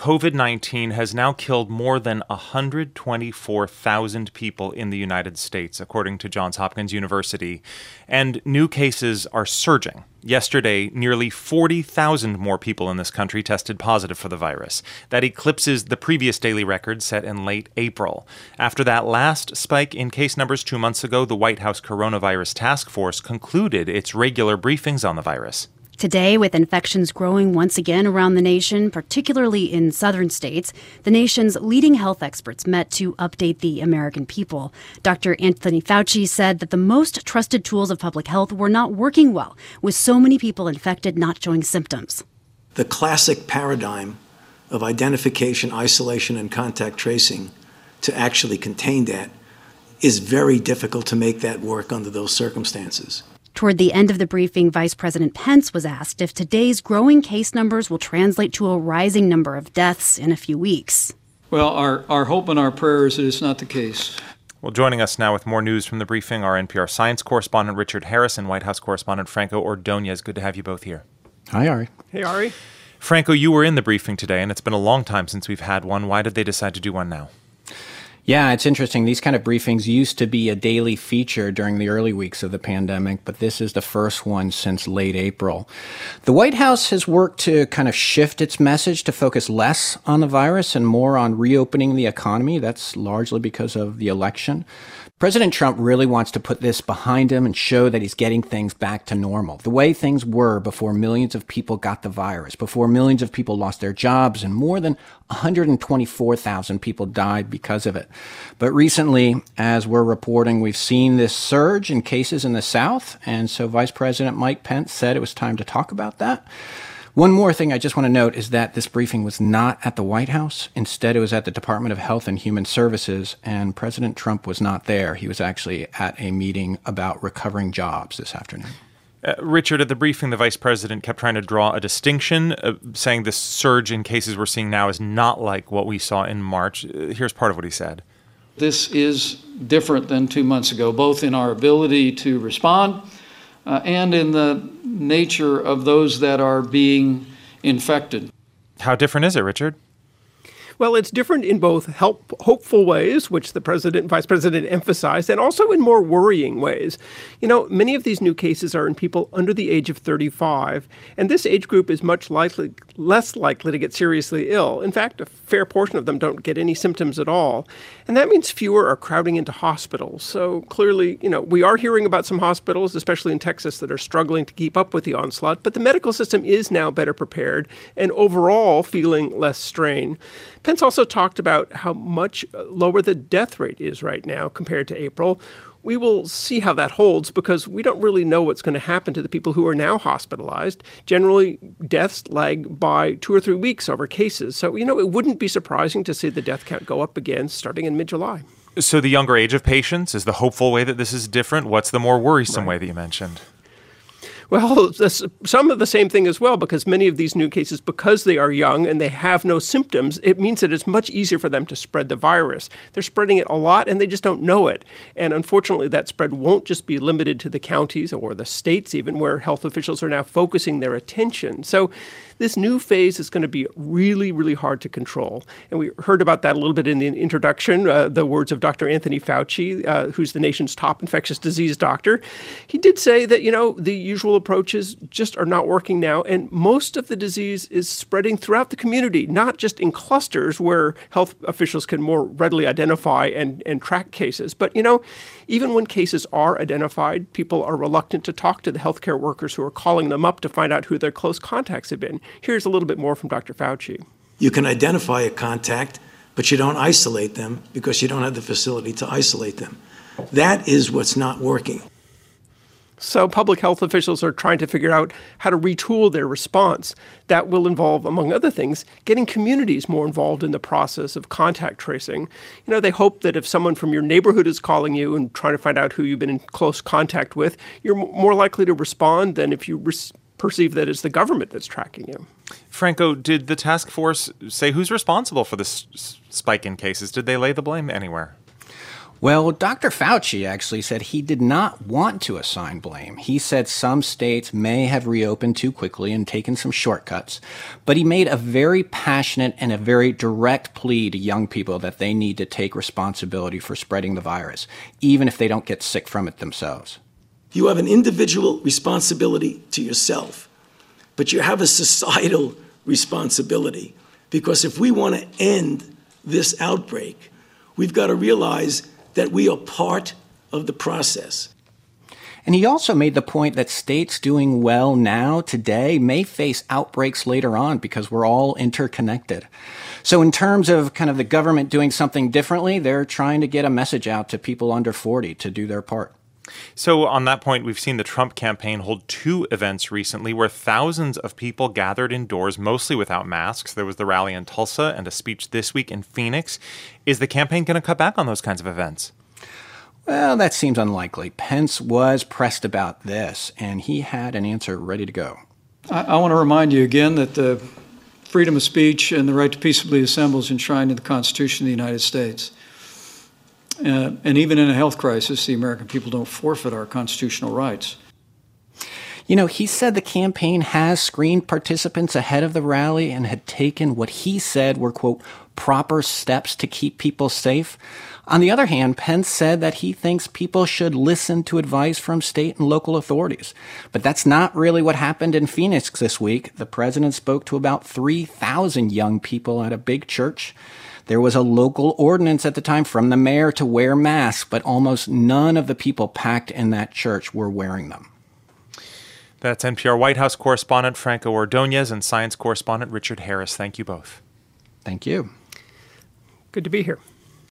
COVID-19 has now killed more than 124,000 people in the United States, according to Johns Hopkins University, and new cases are surging. Yesterday, nearly 40,000 more people in this country tested positive for the virus. That eclipses the previous daily record set in late April. After that last spike in case numbers 2 months ago, the White House Coronavirus Task Force concluded its regular briefings on the virus. Today, with infections growing once again around the nation, particularly in southern states, the nation's leading health experts met to update the American people. Dr. Anthony Fauci said that the most trusted tools of public health were not working well, with so many people infected not showing symptoms. The classic paradigm of identification, isolation, and contact tracing to actually contain that is very difficult to make that work under those circumstances. Toward the end of the briefing, Vice President Pence was asked if today's growing case numbers will translate to a rising number of deaths in a few weeks. Well, our hope and our prayer is that it's not the case. Well, joining us now with more news from the briefing are NPR science correspondent Richard Harris and White House correspondent Franco Ordonez. Good to have you both here. Hi, Ari. Hey, Ari. Franco, you were in the briefing today, and it's been a long time since we've had one. Why did they decide to do one now? Yeah, it's interesting. These kind of briefings used to be a daily feature during the early weeks of the pandemic, but this is the first one since late April. The White House has worked to kind of shift its message to focus less on the virus and more on reopening the economy. That's largely because of the election. President Trump really wants to put this behind him and show that he's getting things back to normal, the way things were before millions of people got the virus, before millions of people lost their jobs, and more than 124,000 people died because of it. But recently, as we're reporting, we've seen this surge in cases in the South, and so Vice President Mike Pence said it was time to talk about that. One more thing I just want to note is that this briefing was not at the White House. Instead, it was at the Department of Health and Human Services, and President Trump was not there. He was actually at a meeting about recovering jobs this afternoon. Richard, at the briefing, the vice president kept trying to draw a distinction, saying this surge in cases we're seeing now is not like what we saw in March. Here's part of what he said. This is different than 2 months ago, both in our ability to respond and in the nature of those that are being infected. How different is it, Richard? Well, it's different in both hopeful ways, which the president and vice president emphasized, and also in more worrying ways. You know, many of these new cases are in people under the age of 35, and this age group is much less likely to get seriously ill. In fact, a fair portion of them don't get any symptoms at all. And that means fewer are crowding into hospitals. So clearly, we are hearing about some hospitals, especially in Texas, that are struggling to keep up with the onslaught, but the medical system is now better prepared and overall feeling less strain. Pence also talked about how much lower the death rate is right now compared to April. We will see how that holds because we don't really know what's going to happen to the people who are now hospitalized. Generally, deaths lag by 2 or 3 weeks over cases. So, it wouldn't be surprising to see the death count go up again starting in mid-July. So the younger age of patients is the hopeful way that this is different. What's the more worrisome way that you mentioned? Well, some of the same thing as well, because many of these new cases, because they are young and they have no symptoms, it means that it's much easier for them to spread the virus. They're spreading it a lot and they just don't know it. And unfortunately, that spread won't just be limited to the counties or the states even, where health officials are now focusing their attention. So this new phase is going to be really, really hard to control. And we heard about that a little bit in the introduction, the words of Dr. Anthony Fauci, who's the nation's top infectious disease doctor. He did say that, the usual approaches just are not working now. And most of the disease is spreading throughout the community, not just in clusters where health officials can more readily identify and track cases. But, even when cases are identified, people are reluctant to talk to the healthcare workers who are calling them up to find out who their close contacts have been. Here's a little bit more from Dr. Fauci. You can identify a contact, but you don't isolate them because you don't have the facility to isolate them. That is what's not working. So public health officials are trying to figure out how to retool their response. That will involve, among other things, getting communities more involved in the process of contact tracing. They hope that if someone from your neighborhood is calling you and trying to find out who you've been in close contact with, you're more likely to respond than if you perceive that it's the government that's tracking you. Franco, did the task force say who's responsible for this spike in cases? Did they lay the blame anywhere? Well, Dr. Fauci actually said he did not want to assign blame. He said some states may have reopened too quickly and taken some shortcuts, but he made a very passionate and a very direct plea to young people that they need to take responsibility for spreading the virus, even if they don't get sick from it themselves. You have an individual responsibility to yourself, but you have a societal responsibility, because if we want to end this outbreak, we've got to realize that we are part of the process. And he also made the point that states doing well now, today, may face outbreaks later on because we're all interconnected. So in terms of kind of the government doing something differently, they're trying to get a message out to people under 40 to do their part. So on that point, we've seen the Trump campaign hold 2 events recently where thousands of people gathered indoors, mostly without masks. There was the rally in Tulsa and a speech this week in Phoenix. Is the campaign going to cut back on those kinds of events? Well, that seems unlikely. Pence was pressed about this, and he had an answer ready to go. I want to remind you again that the freedom of speech and the right to peaceably assemble is enshrined in the Constitution of the United States. And even in a health crisis, the American people don't forfeit our constitutional rights. You know, he said the campaign has screened participants ahead of the rally and had taken what he said were, quote, proper steps to keep people safe. On the other hand, Pence said that he thinks people should listen to advice from state and local authorities. But that's not really what happened in Phoenix this week. The president spoke to about 3,000 young people at a big church. There was a local ordinance at the time from the mayor to wear masks, but almost none of the people packed in that church were wearing them. That's NPR White House correspondent Franco Ordonez and science correspondent Richard Harris. Thank you both. Thank you. Good to be here.